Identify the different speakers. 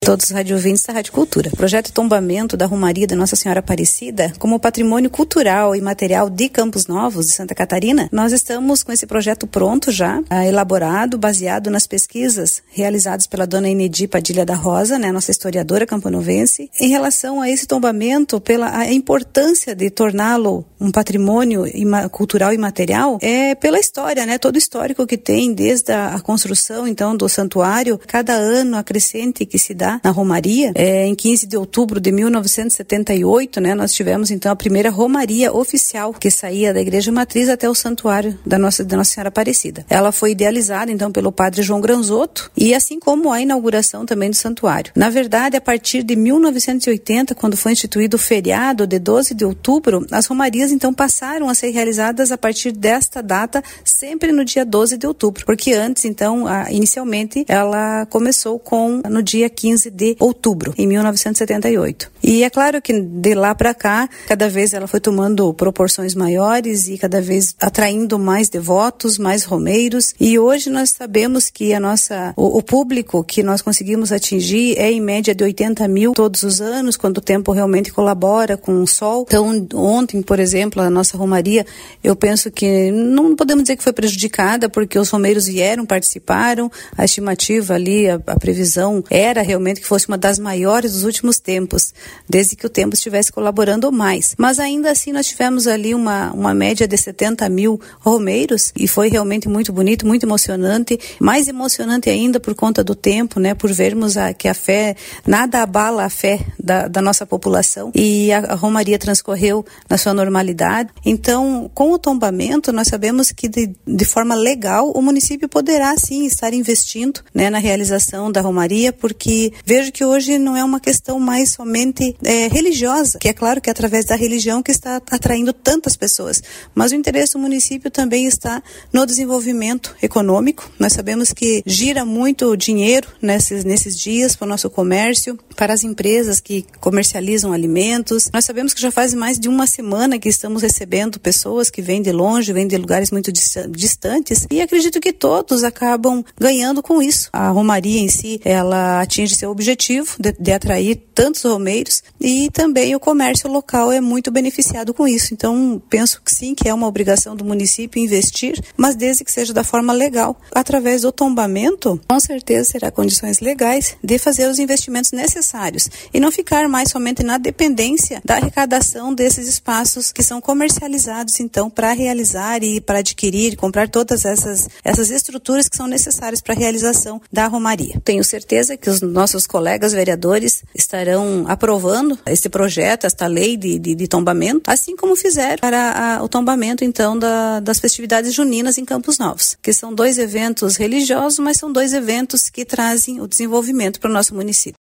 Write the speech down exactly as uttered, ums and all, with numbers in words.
Speaker 1: todos os radiovintes da Rádio Cultura. O projeto Tombamento da Romaria da Nossa Senhora Aparecida, como patrimônio cultural e material de Campos Novos, de Santa Catarina, nós estamos com esse projeto pronto já, elaborado, baseado nas pesquisas realizadas pela dona Inedi Padilha da Rosa, né, nossa historiadora campanovense, em relação a esse tombamento, pela a importância de torná-lo um patrimônio ima, cultural e material, é pela história, né, todo o histórico que tem, desde a, a construção, então, do santuário, cada ano a crescente que se dá na Romaria. É, em quinze de outubro de mil novecentos e setenta e oito, né, nós tivemos, então, a primeira Romaria oficial, que saía da Igreja Matriz até o santuário da Nossa, da Nossa Senhora Aparecida. Ela foi idealizada, então, pelo padre João Granzotto, e assim como a inauguração também do santuário. Na verdade, a partir de mil novecentos e oitenta, quando foi instituído o feriado de doze de outubro, as romarias, então, passaram a ser realizadas a partir desta data, sempre no dia doze de outubro, porque antes, então, a, inicialmente, ela começou com no dia quinze de outubro, em mil novecentos e setenta e oito. E é claro que de lá para cá, cada vez ela foi tomando proporções maiores e cada vez atraindo mais devotos, mais romeiros, e hoje nós sabemos que a nossa, o, o público que nós conseguimos atingir é em média de oitenta mil todos os anos, quando o tempo realmente colabora com o sol. Então, ontem, por exemplo, a nossa romaria, eu penso que não podemos dizer que foi prejudicada, porque os romeiros vieram, participaram, a estimativa ali, a, a previsão era realmente que fosse uma das maiores dos últimos tempos, desde que o tempo estivesse colaborando mais. Mas ainda assim nós tivemos ali uma, uma média de setenta mil romeiros, e foi realmente muito bonito, muito emocionante, mais emocionante ainda por conta do tempo, né, por vermos a, que a fé, nada abala a fé da, da nossa população, e a, a romaria transcorreu na sua normalidade. Então, com o tombamento, nós sabemos que de, de forma legal o município poderá sim estar investindo, né, na realização da romaria, porque vejo que hoje não é uma questão mais somente é, religiosa, que é claro que é através da religião que está atraindo tantas pessoas, mas o interesse do município também está no desenvolvimento econômico. Nós sabemos que gira muito dinheiro nesses, nesses dias para o nosso comércio, para as empresas que comercializam alimentos. Nós sabemos que já faz mais de uma semana que estamos recebendo pessoas que vêm de longe, vêm de lugares muito distantes, e acredito que todos acabam ganhando com isso. A romaria em si, ela atinge seu objetivo de, de atrair tantos romeiros, e também o comércio local é muito beneficiado com isso. Então, penso que sim, que é uma obrigação do município investir, mas desde que seja da forma legal. Através do tombamento, com certeza será condições legais de fazer os investimentos necessários e não ficar mais somente na dependência da arrecadação desses espaços que são comercializados, então, para realizar e para adquirir, comprar todas essas, essas estruturas que são necessárias para a realização da romaria. Tenho certeza que os nossos colegas vereadores estarão aprovando esse projeto, esta lei de, de, de tombamento, assim como fizeram para a, o tombamento, então, da, das festividades juninas em Campos Novos, que são dois eventos religiosos, mas são dois eventos que trazem o desenvolvimento para o nosso município.